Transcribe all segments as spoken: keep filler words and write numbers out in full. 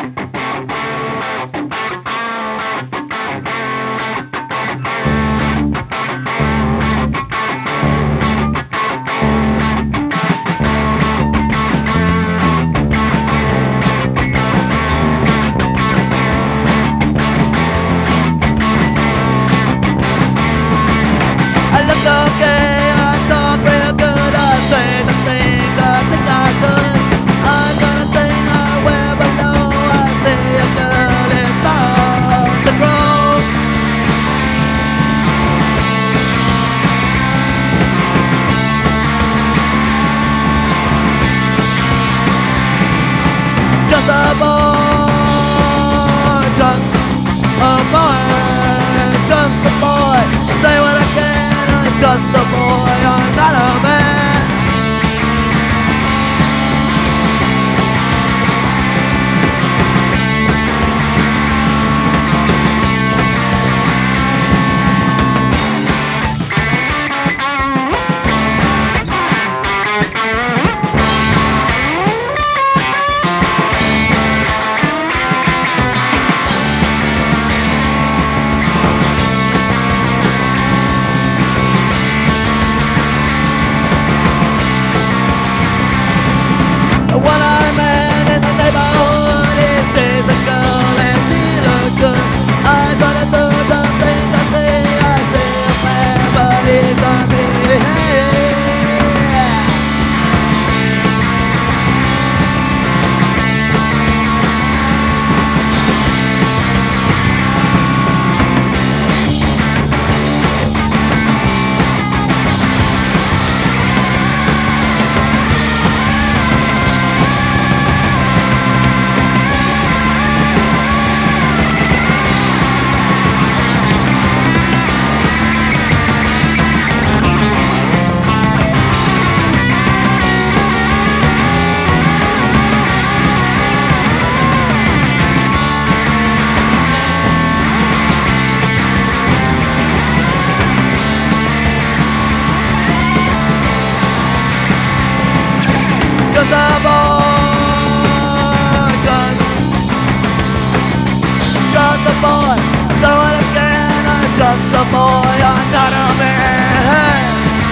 Just a boy, just a boy, just a boy. Say what I can, I'm just a boy, I'm not a man. What I met in the neighborhood, he sees a girl and she looks good. I try to do the things I see, I see a man, but he's not me. Just a boy, just, just a boy. Do it again, I'm just a boy, I'm not a man.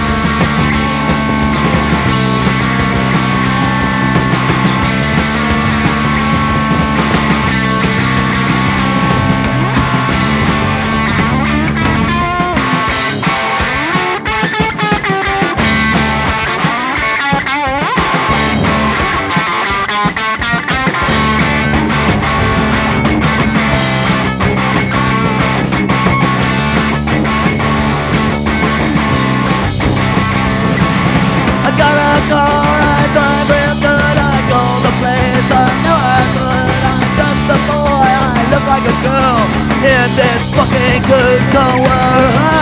I got a car, I drive real good, I go the place I know I could. I'm just a boy, I look like a girl in this fucking good cold world.